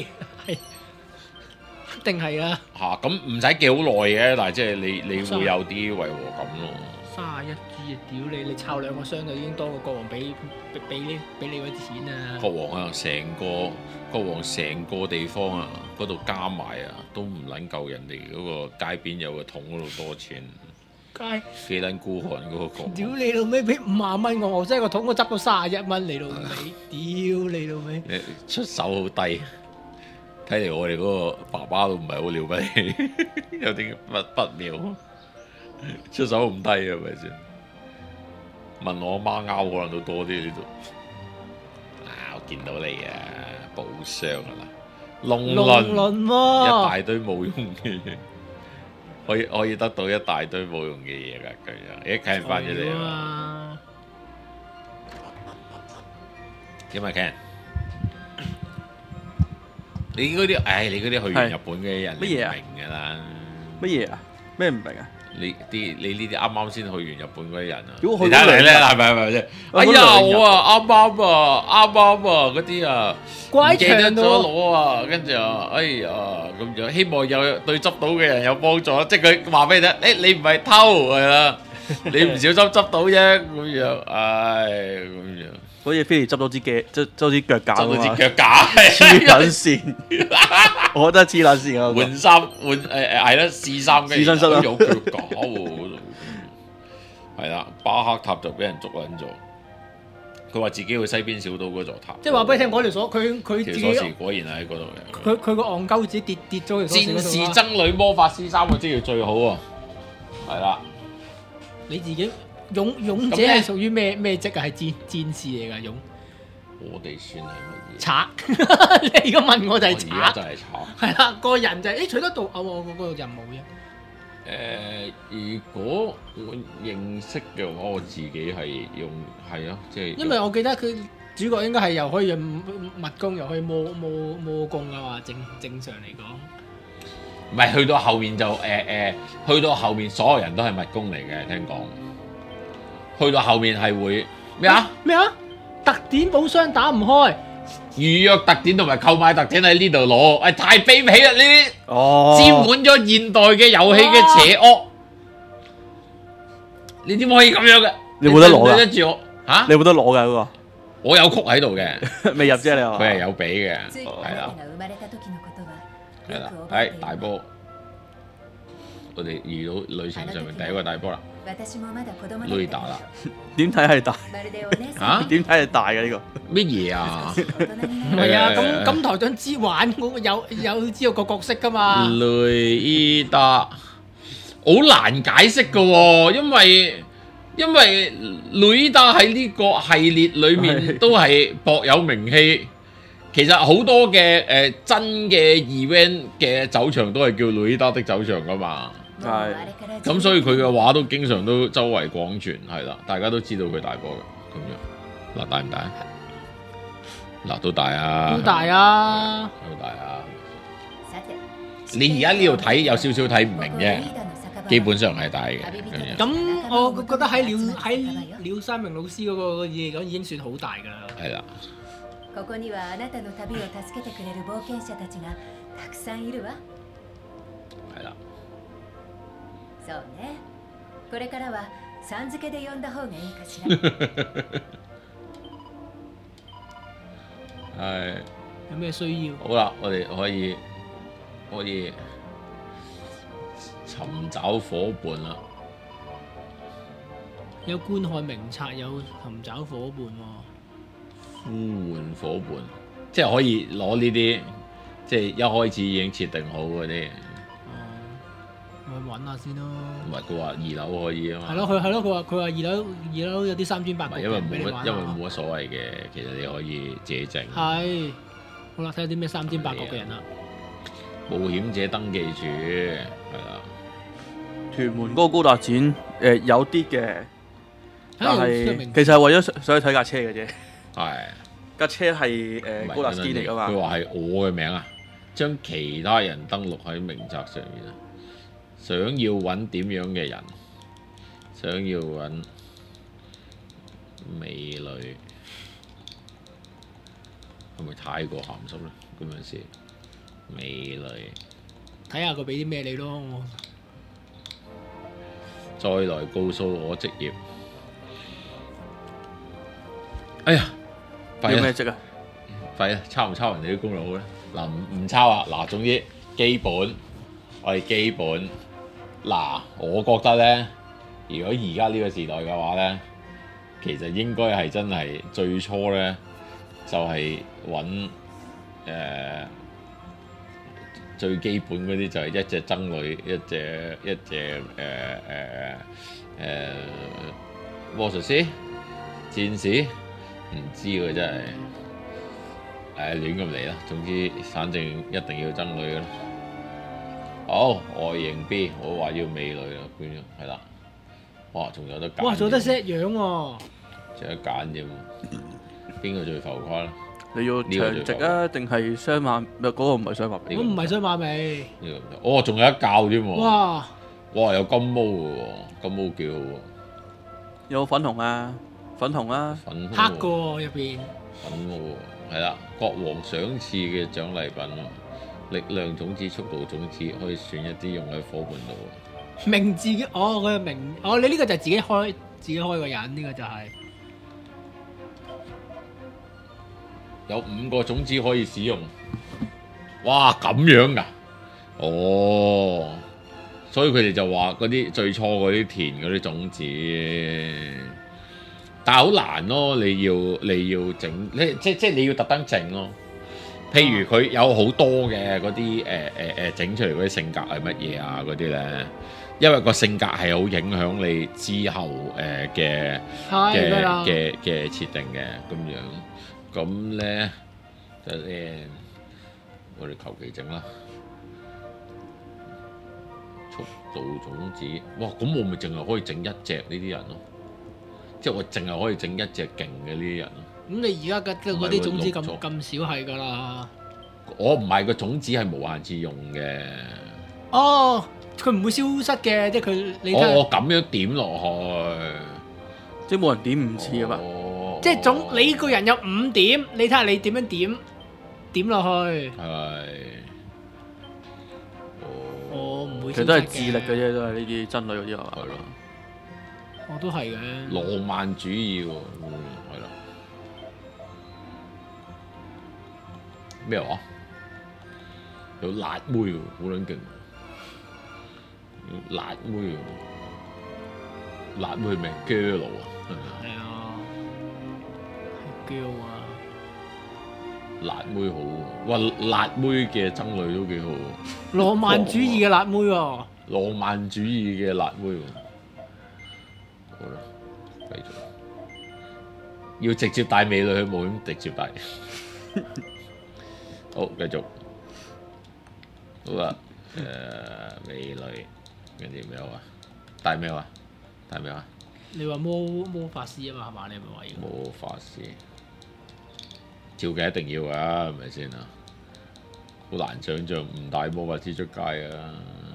定係啊！ 咁唔使記好耐嘅，但係即係你會有啲違和感咯。 31G啊！屌你抄2個箱就已經多過國王俾你嗰啲錢啊！ 國王啊，成個地方啊，嗰度加埋啊，都唔撚夠人哋嗰個街邊有個桶嗰度多錢。幾撚孤寒嗰個國王？ 屌你老味，俾50蚊我真係個桶我執到31蚊你老味！屌你老味！ 出手好低，睇嚟我哋嗰個爸爸都唔係好了不起，有啲不妙。出手咁低係咪先？問我媽拗可能都多啲呢度。我見到你啊，寶箱啊啦，龍鱗喎，一大堆冇用嘅嘢，可以得到一大堆冇用嘅嘢㗎，咁樣，睇唔翻咗你啊？點啊，Ken？你嗰啲，你嗰啲去完日本嘅人，乜嘢啊？明㗎啦。乜嘢啊？咩唔明啊？你呢啲啱啱先去完日本嗰啲人啊，你睇嚟咧係咪先？哎呀我啊啱啱嗰啲啊，唔記得咗攞啊，跟住哎呀咁樣，希望有對執到嘅人有幫助，即係佢話俾你聽，你唔係偷係啦，你唔小心執到啫咁樣，咁樣。 好似菲利執到支腳，執到支腳架啊嘛， 執到支腳架黐撚線，我覺得黐撚線啊！ 換衫係啦，試衫嘅，試身室有腳架喎，係啦，巴克塔就俾人捉撚咗。佢話自己去西邊小島嗰座塔， 即係話俾你聽，嗰條鎖佢自己條鎖匙果然係喺嗰度嘅。 佢個戇鳩自己跌咗條鎖匙嗰度。 戰士僧侶魔法師3個職業最好喎，係啦， 你自己。勇者係屬於咩職啊？係戰士嚟㗎，勇。 我哋算係乜嘢？ 賊。你而家問我就係賊。 而家就係賊。 係啦，個人就取得到我嗰個任務啫。 如果我認識嘅話，我自己係用係啊，即係。因為我記得佢主角應該係又可以用密弓，又可以魔弓啊嘛。正常嚟講。 唔係去到後面就去到後面所有人都係密弓嚟嘅，聽講。去到後面係會咩啊？ 特典寶箱打唔開， 預約特典同埋購買特典喺呢度攞，太卑鄙啦！呢啲沾滿咗現代嘅遊戲嘅邪惡，你點可以咁樣嘅？ 你冇得攞㗎？ 對得住我嚇？ 你冇得攞㗎嗰個？ 我有曲喺度嘅， 未入啫你話？ 佢係有俾嘅，係啦，大波。我哋遇到旅程上面第一個大波啦，雷達啦， 點睇係大？ 嚇？ 點睇係大嘅呢個？ 乜嘢啊？ 唔係啊，咁台長知玩，我有知道個角色噶嘛？ 雷達好難解釋嘅喎，因為雷達喺呢個系列裏面都係薄有名氣。其實好多嘅真嘅 event 嘅酒場都係叫雷達的酒場噶嘛。係，咁所以佢嘅話都經常都周圍廣傳，係啦，大家都知道佢大波嘅咁樣。嗱，大唔大？嗱，都大啊！ 好大啊！ 好大啊！你而家呢度睇有少少睇唔明啫，基本上係大嘅咁樣。 咁我覺得喺廖三明老師嗰個嘢講已經算好大㗎啦。 係啦。 ここにはあなたの旅を助けてくれる冒険者たちがたくさんいるわ。 係啦。 そうね。これからはさん付けで呼んだ方がいいかしら。 係。 有咩需要？ 好啦，我哋可以尋找伙伴啦。 有觀看名冊，有尋找伙伴喎。 呼喚伙伴，即係可以攞呢啲，即係一開始已經設定好嗰啲。 去揾下先咯。 唔係佢話2樓可以啊嘛。 係咯，佢話二樓有啲三尖八角因為俾你玩下冇乜所謂嘅，其實你可以自己整。 係，好啦，睇下啲咩三尖八角嘅人啦。 冒險者登記處係啦， 屯門嗰個高達展有啲嘅，但係明其實係為咗想去睇架車嘅啫。 係架車係高達展嚟㗎嘛。 佢話係我嘅名啊，將其他人登錄喺名冊上面啊。想要揾點樣嘅人？想要揾美女，係咪太過鹹濕咧？咁樣先，美女。 睇下佢俾啲咩你咯。 再來告訴我職業。哎呀， 要咩職啊？ 廢啦，抄唔抄人哋啲功勞好咧？嗱，唔抄啊！嗱，總之基本，我哋基本。嗱，我覺得咧，如果而家呢個時代嘅話咧，其實應該係真係最初咧，就係揾最基本嗰啲就係一隻僧侶，一隻魔術師、戰士，唔知喎真係，亂咁嚟啦。總之，反正一定要僧侶啦。好，外形 B，我話要美女啦，咁樣係啦。哇，仲有得揀。 哇，仲有得 set 樣喎。 仲有得揀啫嘛。邊個最浮誇咧？ 你要長直啊，定係雙馬？嗰個唔係雙馬尾。 我唔係雙馬尾。 呢個唔得。哦，仲有一教添喎。 哇！ 哇，有金毛嘅喎，金毛幾好喎。 有粉紅啊，粉紅啊， 粉黑嘅喎入邊。 粉喎，係啦，國王賞賜嘅獎勵品喎。力量種子、速度種子可以選一啲用喺伙伴度。 名字嘅，佢個名，你呢個就係自己開個人，呢個就係有5個種子可以使用。哇，咁樣㗎？哦，所以佢哋就話嗰啲最初嗰啲填嗰啲種子，但係好難咯。你要整，即你要特登整咯。譬如佢有好多嘅嗰啲整出嚟嗰啲性格係乜嘢啊嗰啲咧，因為個性格係好影響你之後嘅設定嘅咁樣，咁咧就我哋求其整啦。速度種子，哇！咁我咪淨係可以整一隻呢啲人咯，即係我淨係可以整一隻勁嘅呢啲人咯。 咁你而家嘅嗰啲種子咁少係㗎啦。 我唔係個種子係無限次用嘅。 哦，佢唔會消失嘅，即係佢你睇。 我咁樣點落去， 即係冇人點5次啊嘛。 即係你個人有5點，你睇下你點樣點落去。 係。 我唔會。 其實都係智力嘅啫，都係呢啲真女嗰啲係嘛。 係咯。 我都係嘅。 浪漫主義喎，係啦。咩話？有辣妹喎，好撚勁！辣妹喎，辣妹係咩 girl 啊？ 係啊，係 girl 啊！ 辣妹好喎，哇！辣妹嘅僧侶都幾好喎。 浪漫主義嘅辣妹喎。 浪漫主義嘅辣妹喎。好啦，繼續。要直接帶美女去冒險，直接帶。好，繼續。好啦，美女，跟住咩話？帶咩話？帶咩話？ 你話魔法師啊嘛，係嘛？你係咪話要？ 魔法師，照計一定要㗎，係咪先啊？好難想像唔帶魔法師出街啊！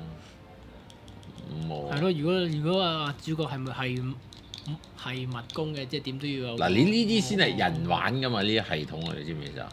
係咯，如果啊主角係咪係密攻嘅，即係點都要有。 嗱，你呢啲先係人玩㗎嘛？呢啲系統你知唔知啊？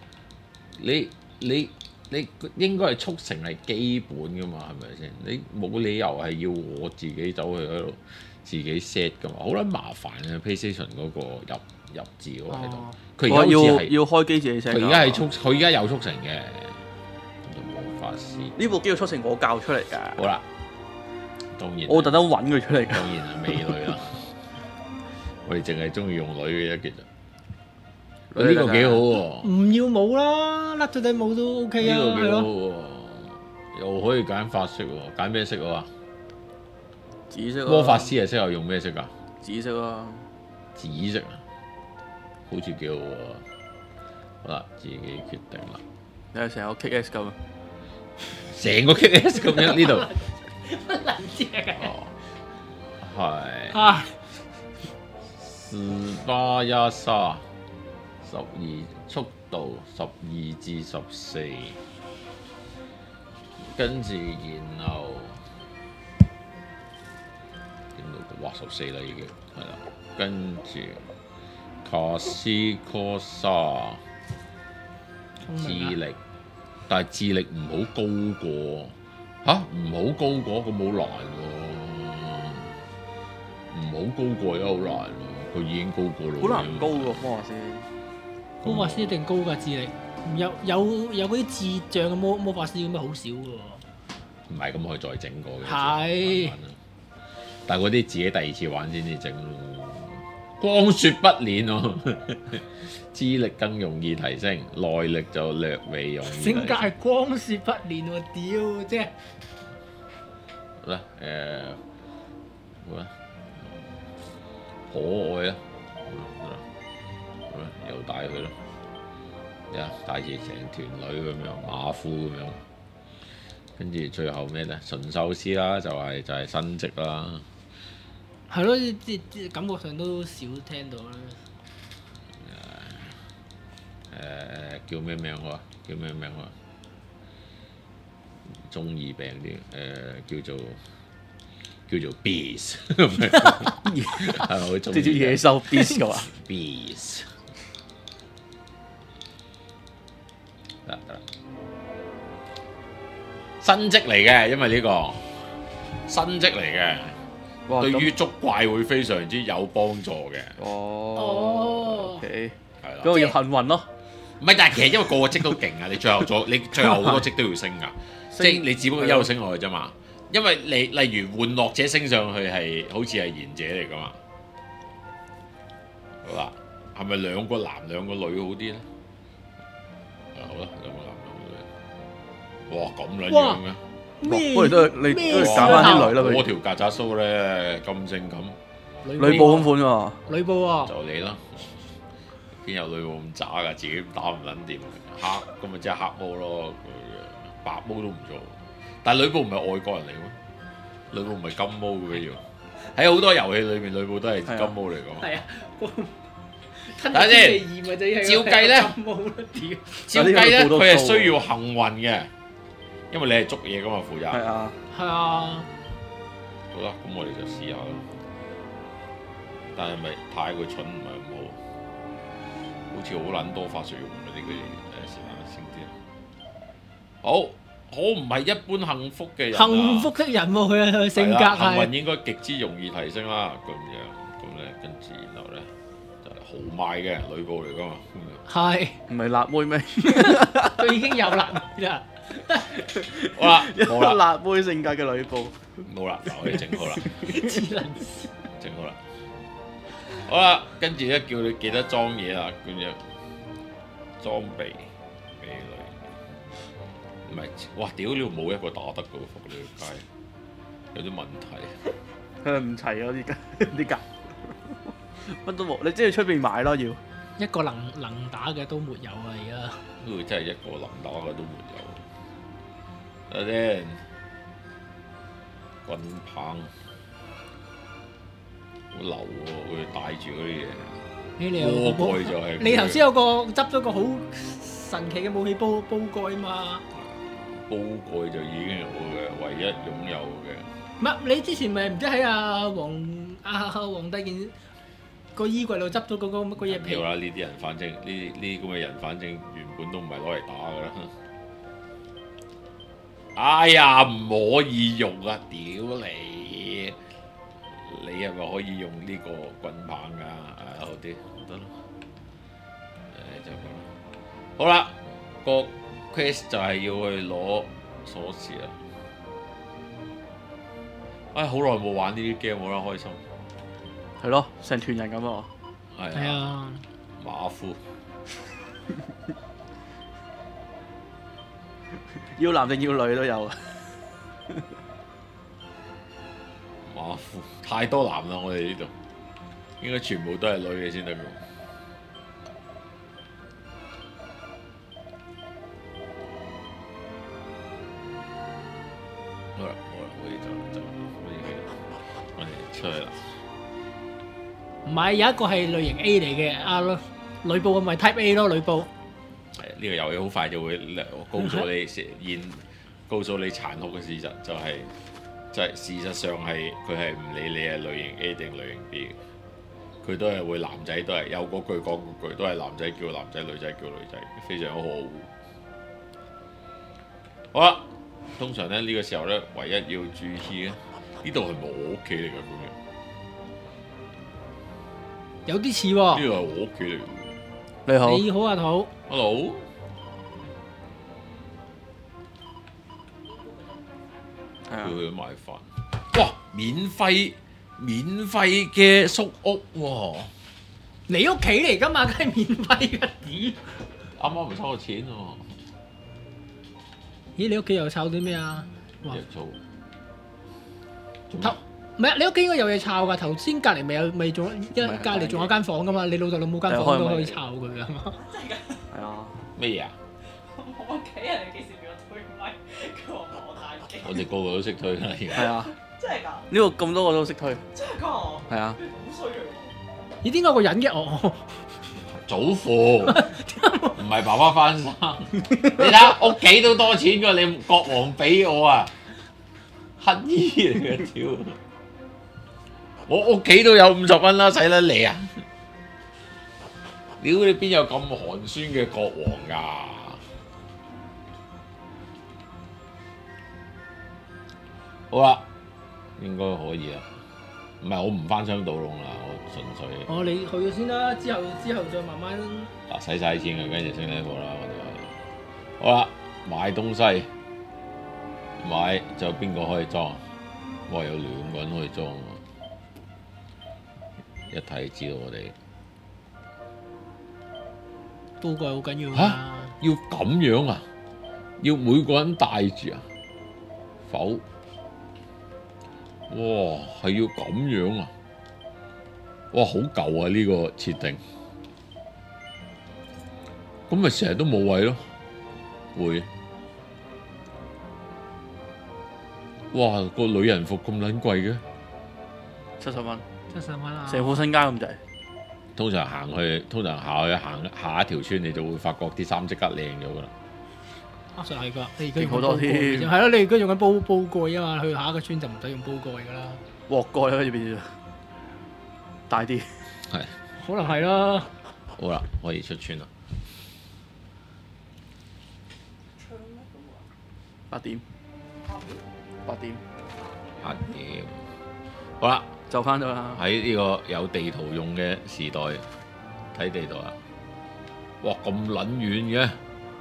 你應該係速成係基本㗎嘛？係咪先？你冇理由係要我自己走去喺度自己 set 㗎嘛？好撚麻煩啊 ！PlayStation 嗰個入字嗰個系統，佢而家要開機自己 set。 佢而家有速成嘅。魔法師呢部機嘅速成我教出嚟㗎。 好啦，當然我特登揾佢出嚟。 當然係美女啦。我哋淨係中意用女嘅啫，其實。呢個幾好喎！ 唔要帽啦，甩咗頂帽都 OK 啊， 呢個幾好喎！ 又可以揀髮色喎，揀咩色啊？ 紫色。 魔法師係適合用咩色㗎？ 紫色啊。 紫色啊，好似幾好喎。好啦，自己決定啦。 你係成個 KS 咁啊？ 成個 KS 咁樣呢度。 乜撚嘢嘅？ 哦，係。 啊 1813，12速度12至14，跟住然後點到？哇14啦已經係啦，跟住卡斯科沙智力，但係智力唔好高過吓，唔好高過咁好難喎，唔好高過又好難喎。佢已經高過咯， 好難高喎，魔法師。 魔法師一定高㗎智力，有嗰啲智障嘅魔法師咁樣好少㗎喎。 唔係咁可以再整過嘅。 係。 但係嗰啲自己第二次玩先至整咯。光雪不練喎，智力更容易提升，耐力就略微容易提升。 性格係光雪不練喎，屌即係。 好啦，好啦。可愛啊！好啦，又帶佢咯，帶住成團女咁樣，馬夫咁樣，跟住最後咩咧？馴獸師啦，就係新職啦。 係咯，即感覺上都少聽到啦。 叫咩名好啊？叫咩名好啊？中二病啲叫做 beast， 係咪好中意？ 即係野獸 beast 嘅話 ，beast 得新職嚟嘅，因為呢個新職嚟嘅，對於捉怪會非常之有幫助嘅。 哦，OK， 係啦， 咁我要幸運咯。 唔係，但係其實因為個個職都勁啊，你最後好多職都要升㗎，即係你只不過一路升落去啫嘛。因為你例如玩樂者升上去係好似係賢者嚟噶嘛，好啦，係咪兩個男兩個女好啲咧？好啦，兩個男兩個女，哇咁撚樣嘅， 不如都你揀翻啲女啦。 我條曱甴鬚咧咁性感， 呂布咁款喎， 呂布啊， 就你啦，邊有呂布咁渣㗎？自己打唔撚掂，黑咁咪即係黑毛咯，白毛都唔做。但係呂布唔係外國人嚟嘅咩？呂布唔係金毛嘅要，喺好多遊戲裏面，呂布都係金毛嚟嘅。係啊，等下先，照計咧，照計咧，佢係需要幸運嘅，因為你係捉嘢㗎嘛，負責。 係啊， 係啊。 好啦，咁我哋就試下啦。但係咪太過蠢唔係咁好？好似好撚多法術用嘅呢個嘢，時間先啲。好。我唔係一般幸福嘅人， 幸福的人喎，佢性格係幸運應該極之容易提升啦。咁樣咁咧，跟住然後咧就係豪邁嘅呂布嚟噶嘛。 係唔係辣妹咩？ 佢已經有辣妹啦。 好啦，冇啦， 辣妹性格嘅呂布冇啦，嗱我哋整好啦， 智能整好啦。好啦，跟住咧叫你記得裝嘢啦，咁樣裝備。唔係，哇！屌你冇一個打得嘅喎，仆你條街有啲問題。 佢唔齊啊！啲格乜都冇，你即係出邊買咯要。 一個能打嘅都沒有啊！而家都真係一個能打嘅都沒有。睇下先，棍棒好流喎，佢帶住嗰啲嘢。煲蓋就係。 你頭先有個執咗個好神奇嘅武器煲蓋嘛？ 煲蓋就已經有嘅，唯一擁有嘅。 唔係你之前咪唔知喺皇帝件個衣櫃度執咗嗰個乜鬼嘢皮？ 要啦，呢啲人反正呢咁嘅人，反正原本都唔係攞嚟打噶啦。哎呀，唔可以用啊！屌你！你係咪可以用呢個棍棒㗎？好啲得咯。就咁啦。好啦，個 quest 就係要去攞鎖匙啊！唉，好耐冇玩呢啲 game，好啦，開心。 係咯，成團人咁啊！ 係啊， 馬夫。 要男定要女都有。 馬夫太多男啦，我哋呢度應該全部都係女嘅先得㗎。好啦，可以就我哋出去啦。 唔係有一個係類型 A 嚟嘅，呂布咪 Type A 咯，呂布。 係呢個遊戲好快就會告訴你告訴你殘酷嘅事實，就係事實上係佢係唔理你係類型 A 定類型 B 嘅，佢都係會男仔都係有嗰句講嗰句，都係男仔叫男仔，女仔叫女仔，非常可惡。好啦，通常咧呢個時候咧，唯一要注意嘅呢度係我屋企嚟㗎咁樣。 有啲似喎。 呢個係我屋企嚟嘅。 你好， 你好阿土。 Hello。叫佢買飯。哇！免費嘅宿屋喎。 你屋企嚟㗎嘛，梗係免費嘅。咦？ 啱啱唔收我錢喎。 咦？你屋企又炒啲咩啊？哇！唔係啊！你屋企應該有嘢炒㗎。頭先隔離咪仲隔離仲有間房㗎嘛？你老豆老母間房都可以炒佢㗎嘛？ 真係㗎？ 係啊。 咩嘢啊？ 我屋企人幾時俾我推咪？佢話我太勁。 我哋個個都識推啦，而家。 係啊。 真係㗎？ 呢個咁多個都識推。 真係㗎？ 係啊。 好衰嘅。 咦？點解有個人嘅？哦。 祖父唔係爸爸翻生。你睇下屋企都多錢㗎，你國王俾我啊！乞衣嚟嘅屌！我屋企都有50蚊啦，使得你啊！屌你邊有咁寒酸嘅國王㗎？好啦，應該可以啦。唔係我唔翻箱倒籠啦，我純粹。 哦，你去咗先啦，之後再慢慢。 嗱，使晒錢嘅，跟住升呢個啦，我哋。好啦，買東西，買就邊個可以裝？哇，有2個人可以裝喎。一睇知道我哋刀具好緊要嚇，要咁樣啊？要每個人帶住啊？否？哇，係要咁樣啊？哇，好舊啊！呢個設定，咁咪成日都冇位咯？會。哇，個女人服咁撚貴嘅 ，70蚊。 70蚊啊！ 成副身家咁滯。 通常下一條村，你就會發覺啲衫即刻靚咗噶啦。 實係㗎，你而家用好多添。 係咯，你而家用緊煲蓋啊嘛，去下一個村就唔使用煲蓋㗎啦。 鑊蓋可以變咗大啲。 係。 可能係啦。 好啦，可以出村啦。 8點。 好啦。 就翻咗啦！ 喺呢個有地圖用嘅時代，睇地圖啊！哇，咁撚遠嘅，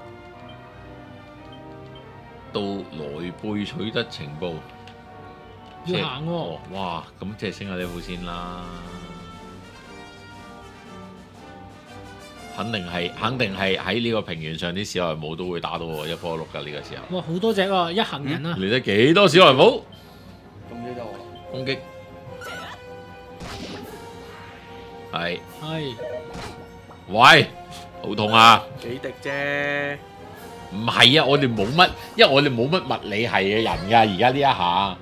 到來貝取得情報， 要行喎！ 哇，咁即係升下呢副先啦，肯定係喺呢個平原上啲小人武都會打到我一波碌㗎呢個時候。 哇，好多隻啊！一行人啊！ 嚟得幾多小人武？ 咁呢就攻擊。係，喂，好痛啊！ 幾滴啫？ 唔係啊，我哋冇乜，因為我哋冇乜物理係嘅人㗎，而家呢一下，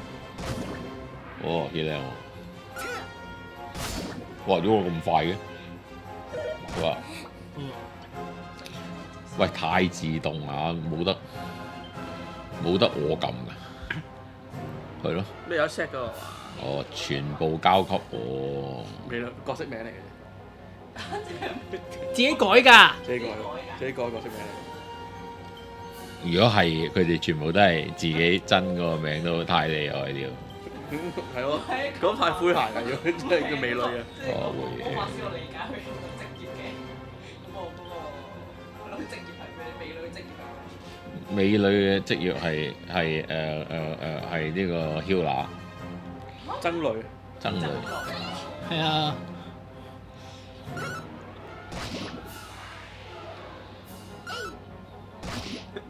哦，幾靚喎！哇，點解咁快嘅？哇！喂，太自動啊，冇得我撳㗎，係咯。 你有 set 㗎？ 哦，全部交給我。 角色名嚟嘅， 自己改㗎。 自己改角色名。如果係佢哋全部都係自己真嗰個名，都太厲害了。 係咯，咁太詼諧㗎，要真係叫美女嘅。 哦，會。 我話先，我理解佢嗰個職業嘅，咁我嗰個職業係咩？美女嘅職業係咩？ 美女嘅職業係呢個囂娜。 僧侶。 係啊。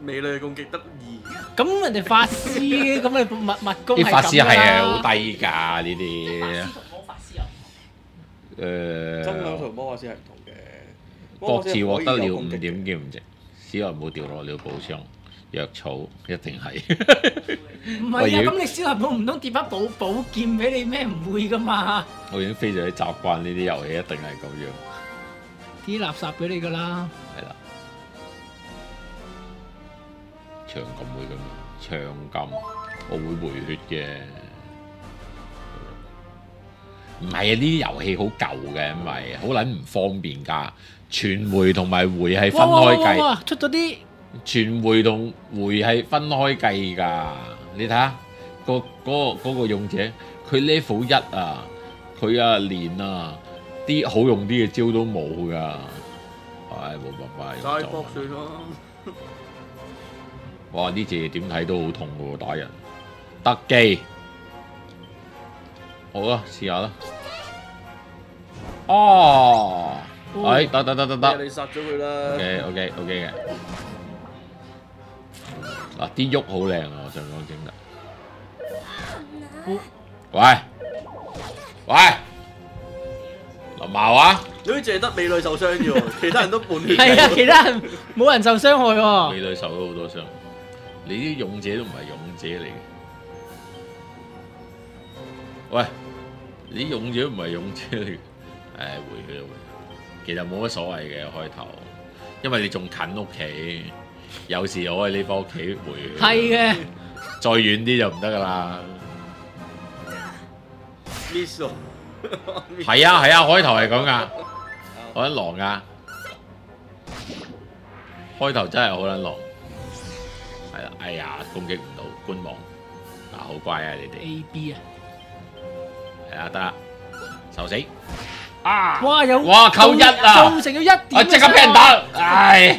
美女嘅攻擊得2。 咁人哋法師咁你密攻啲法師係係好低㗎呢啲。 法師同魔法師又真偶同魔法師係唔同嘅。 各自獲得了5點劍值，史萊姆掉落了寶箱，藥草一定係。 唔係啊，咁你史萊姆唔通跌翻寶劍俾你咩？唔會噶嘛。 我已經非常之習慣呢啲遊戲，一定係咁樣。 啲垃圾俾你噶啦。 係啦，長金會咁樣，長金我會回血嘅。唔係啊，呢啲遊戲好舊嘅，因為好撚唔方便㗎。全回同埋回係分開計。 哇！出咗啲全回同回係分開計㗎。你睇下嗰個勇者，佢 level 1啊，佢啊連啊啲好用啲嘅招都冇㗎。唉，冇辦法。 齋搏算咯。 哇！呢隻點睇都好痛喎，打人。特技，好啊，試下啦。哦，哎，得。 你殺咗佢啦。 OK 嘅。嗱，啲喐好靚啊！我想講整得。喂，林茂啊！ 你好似淨係得美女受傷啫喎，其他人都半血。 係啊，其他人冇人受傷害喎。 美女受咗好多傷，你啲勇者都唔係勇者嚟嘅。喂，你啲勇者唔係勇者嚟嘅。回去啦，其實冇乜所謂嘅開頭，因為你仲近屋企，有時我喺你返屋企回去。 係嘅， 再遠啲就唔得噶啦。 miss 喎。 係啊，開頭係咁噶，好撚狼噶，開頭真係好撚狼。係啦，哎呀，攻擊唔到，觀望。嗱，好乖啊，你哋。 A B 啊。 係啊，得，受死。 哇！ 扣1啊！ 造成咗1點。 我即刻俾人打，唉！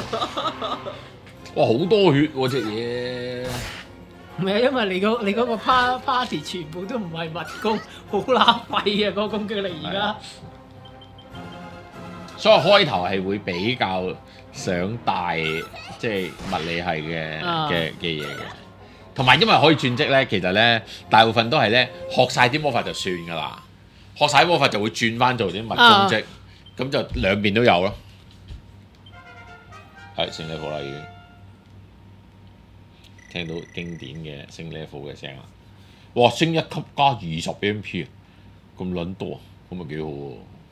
哇，好多血喎隻嘢。 唔係啊，因為你嗰個 party 全部都唔係密攻，好乸廢啊！嗰個攻擊力而家。 所以開頭係會比較想帶即係物理系嘅嘢嘅，同埋因為可以轉職咧，其實咧大部分都係咧學晒啲魔法就算㗎啦。學晒魔法就會轉翻做啲密攻職，咁就兩邊都有咯。係升 level 啦，已經聽到經典嘅升 level 嘅聲啦。哇！升1級加20 MP， 咁撚多，咁咪幾好喎。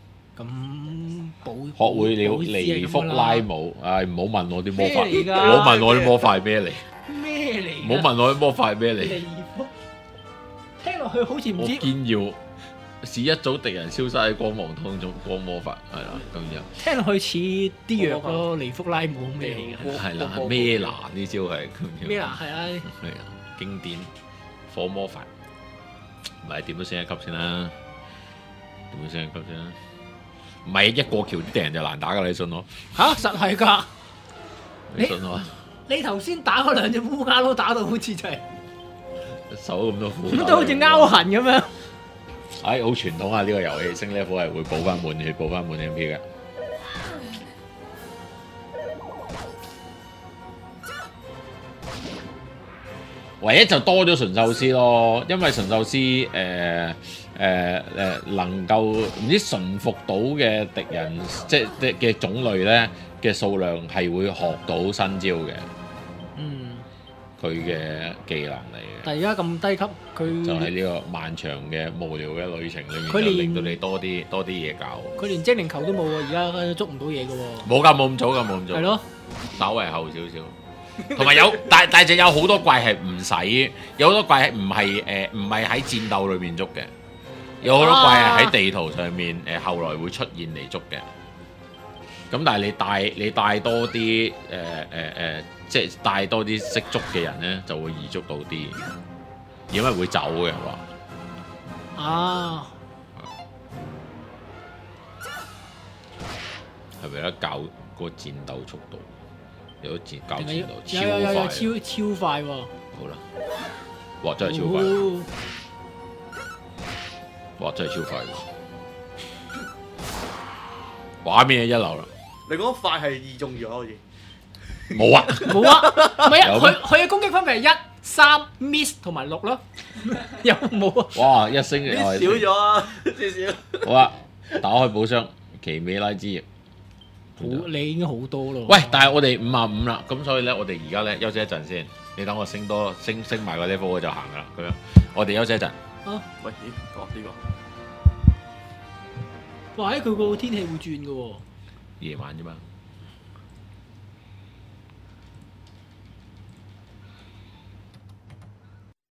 咁學會了尼福拉姆，唉，唔好問我啲魔法， 唔好問我啲魔法係咩嚟？ 咩嚟？ 唔好問我啲魔法係咩嚟？ 尼福聽落去好似唔知。 我堅要使一組敵人消失喺光芒當中，光魔法係啦，咁樣。 聽落去似啲藥咯，尼福拉姆咩嚟嘅？ 係啦，咩拿呢招係咁樣。 咩拿係啊？ 係啊，經典火魔法，唔係點都升1級先啦，點都升1級先啦。唔係一過橋啲敵人就難打㗎，你信我？ 嚇，實係㗎！ 你信我？ 你頭先打嗰兩隻烏鴉都打到好似就係手咁多苦， 咁都好似拗痕咁樣。 唉，好傳統啊！呢個遊戲升 level 係會補翻滿血、補翻滿 MP 嘅。唯一就多咗馴獸師咯，因為馴獸師能夠唔知馴服到嘅敵人，即係嘅種類咧嘅數量係會學到新招嘅。佢嘅技能嚟嘅。 但係而家咁低級，佢就喺呢個漫長嘅無聊嘅旅程裏面， 佢連就令到你多啲嘢搞。 佢連精靈球都冇喎，而家捉唔到嘢嘅喎。 冇㗎，冇咁早㗎，冇咁早。 係咯， 稍為後少少。同埋有，但係有好多怪係唔使，有好多怪係唔係喺戰鬥裏面捉嘅，有好多怪係喺地圖上面後來會出現嚟捉嘅。咁但係你帶多啲即係帶多啲識捉嘅人咧，就會易捉到啲，因為會走嘅話。 啊， 係咪咧教個戰鬥速度？有教戰鬥有超快喎！ 好啦，哇真係超快！哇真係超快！畫面一流啦！ 你講快係易中咗好似。 冇啊， 冇啊，唔係啊， 有咩佢嘅攻擊分別係1、3、miss 同埋6咯，有冇啊？ 哇！一星又少係咗啊，至少。 好啊，打開寶箱，奇美拉之翼。 好，你已經好多咯。 喂，但係我哋55啦，咁所以咧，我哋而家咧休息一陣先。你等我升埋個 level 我就行噶啦，咁樣。我哋休息一陣。 啊， 喂，咦，呢個。 哇！佢個天氣會轉嘅喎。 夜晚啫嘛。